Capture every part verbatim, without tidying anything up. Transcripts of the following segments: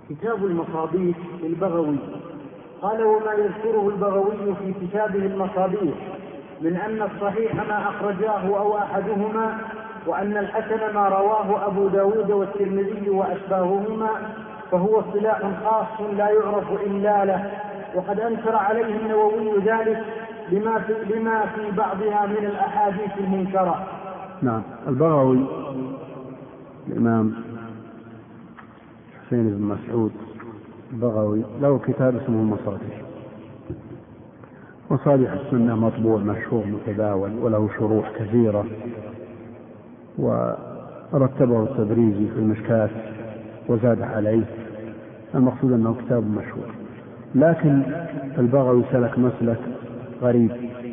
كتاب المصابيح للبغوي. قال: وما يذكره البغوي في كتابه المصابيح من أن الصحيح ما أخرجاه أو أحدهما، وأن الحسن ما رواه أبو داود والترمذي وأشباههما، فهو اصطلاح خاص لا يعرف إلا له، وقد أنكر عليه النووي ذلك لما في, لما في بعضها من الأحاديث المنكرة. نعم. البغوي الإمام حسين بن مسعود البغوي له كتاب اسمه المصابيح. مصابيح السنة مطبوع مشهور متداول وله شروح كثيرة، ورتبه التبريزي في المشكاة وزاد عليه. المقصود أنه كتاب مشهور، لكن البغوي سلك مسلك غريب،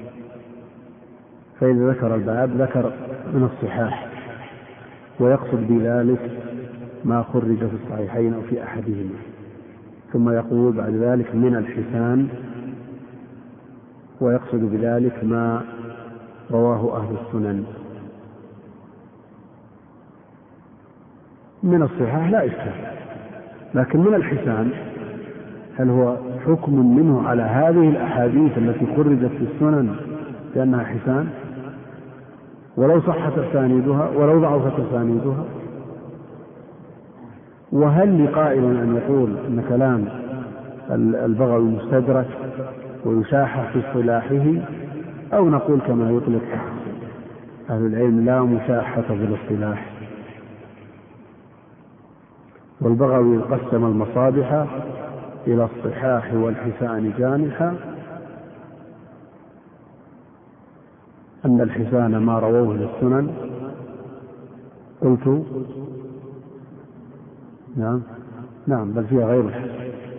فإذا ذكر الباب ذكر من الصحاح، ويقصد بذلك ما خرج في الصحيحين أو في أحدهما، ثم يقول بعد ذلك من الحسان، ويقصد بذلك ما رواه أهل السنن. من الصحاح لا إشكال، لكن من الحسان هل هو حكم منه على هذه الأحاديث التي خرجت في السنن لأنها حسان ولو صحت أسانيدها ولو ضعفت أسانيدها؟ وهل لقائل أن يقول أن كلام البغوي مستدرك ويشاح في اصطلاحه، أو نقول كما يطلق أهل العلم لا مشاحة في الاصطلاح؟ والبغوي قسم المصابيح إلى الصحاح والحسان جانحا، أن الحسان ما رووه للسنن. قلت نعم نعم بل فيها غير الحسن.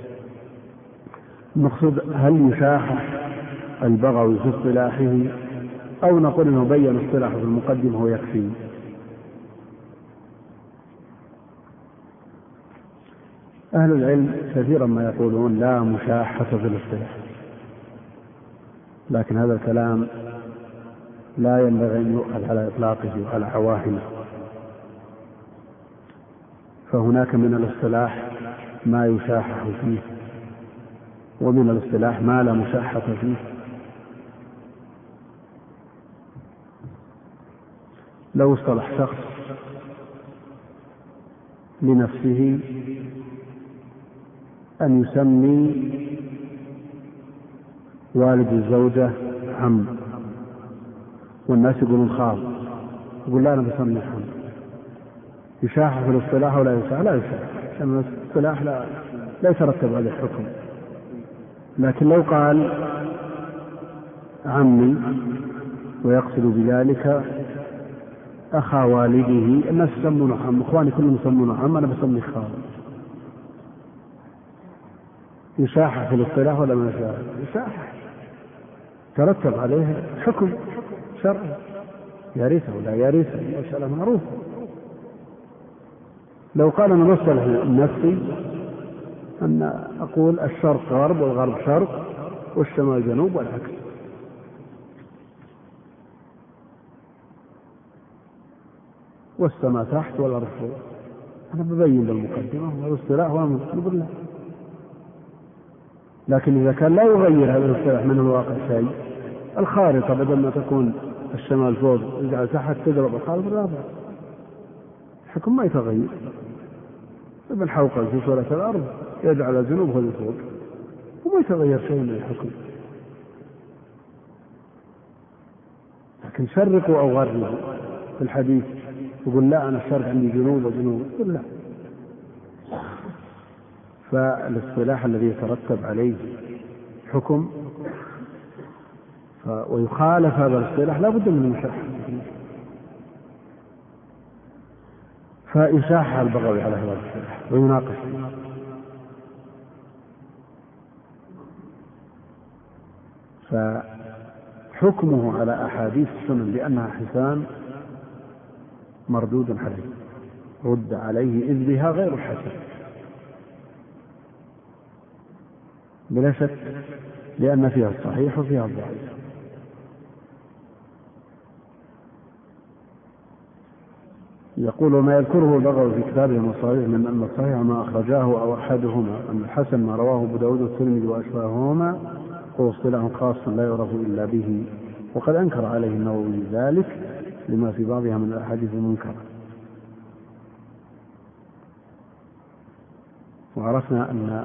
المقصود هل يشاح البغوي في اصطلاحه، أو نقول أنه بين اصطلاحه في المقدمة ويكفي؟ أهل العلم كثيرا ما يقولون لا مشاحة في الاصطلاح، لكن هذا الكلام لا ينبغي أن يؤخذ على إطلاقه وعلى عواهنه، فهناك من الاصطلاح ما يشاحح فيه، ومن الاصطلاح ما لا مشاحة فيه. لو اصطلح شخص لنفسه أن يسمي والد الزوجة عم، والناس يقولون خال، يقول لا أنا بسمي عم، يشاح في الاصطلاح ولا يشاح؟ لا يشاح، لأن الاصطلاح لا, لا يترتب عليه الحكم. لكن لو قال عمي ويقصد بذلك أخا والده، الناس يسمونه عم، إخواني كلهم يسمونه عم، أنا بسمي خال، يشاح في الاصطلاح ولا ما يشاح؟ يشاح، ترتب عليه حكم شرعي، يرثه ولا يرثه، مسألة معروفة. لو قال أنا مصطلح نفسي أن أقول الشرق غرب والغرب شرق والشمال جنوب والعكس، والسماء تحت والأرض فوق، أنا ببين بالمقدمة والاصطلاح نقول لا. لكن إذا كان لا يغير هذا الاصطلاح من الواقع شيء، الخارطة بدل ما تكون الشمال فوق يجعل تحت، تضرب الخارطة الرابع، الحكم ما يتغير. ابن حوقل في سورة الأرض يجعل الجنوب هو الفوق، وما يتغير شيء من الحكم. لكن شرقوا أو غربوا في الحديث، يقول لا أنا الشرق عندي جنوب وجنوب، يقول لا. فالاصطلاح الذي يترتب عليه حكم ويخالف هذا الاصطلاح لا بد من المشاحة، فيشاح البغوي على هذا الاصطلاح ويناقش. فحكمه على أحاديث السنن لأنها حسان مردود عليه، رد عليه إذ بها غير حسن بلا شك، لأن فيها الصحيح وفيها الضعيف. يقول وما يذكره البغوي في كتابه المصابيح من أن الصحيح ما أخرجاه أو أحدهما أن الحسن ما رواه أبو داود والترمذي وأشباههما هو اصطلاح خاص لا يعرف إلا به، وقد أنكر عليه النووي ذلك لما في بعضها من الأحاديث المنكرة. وعرفنا أن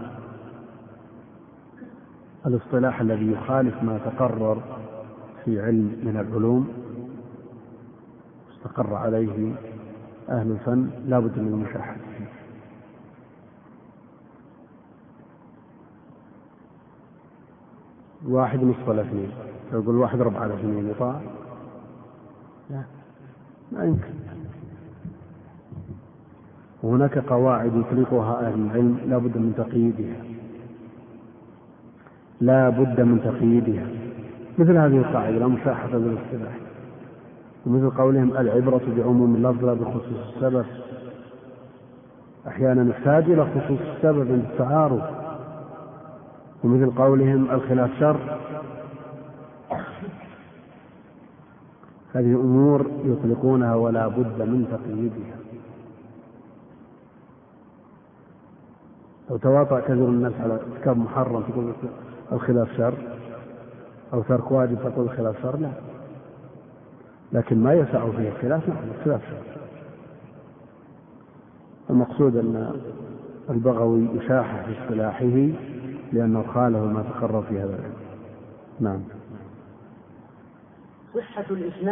الاصطلاح الذي يخالف ما تقرر في علم من العلوم استقر عليه أهل الفن لا بد من المشاحة. واحد نصف الاثنين، يقول واحد ربع الاثنين يطاع؟ لا، ما يمكن. وهناك قواعد يطلقها أهل العلم لا بد من تقييدها، لا بد من تقييدها، مثل هذه القاعدة لا مشاحة بالاصطلاح، ومثل قولهم العبرة بعموم اللفظ لا بخصوص السبب. أحيانا نحتاج إلى خصوص السبب عند التعارض، ومثل قولهم الخلاف شر. هذه أمور يطلقونها ولا بد من تقييدها. لو تواطأ كثير الناس على ارتكاب محرم تقول الخلاف شر، أو ترك واجب تقول الخلاف شر، لا، لكن ما يسع فيه الخلاف نعم الخلاف شر. المقصود أن البغوي يشاح في اصطلاحه لأنه خالف ما تقرر في هذا العلم. نعم. صحة الإسلام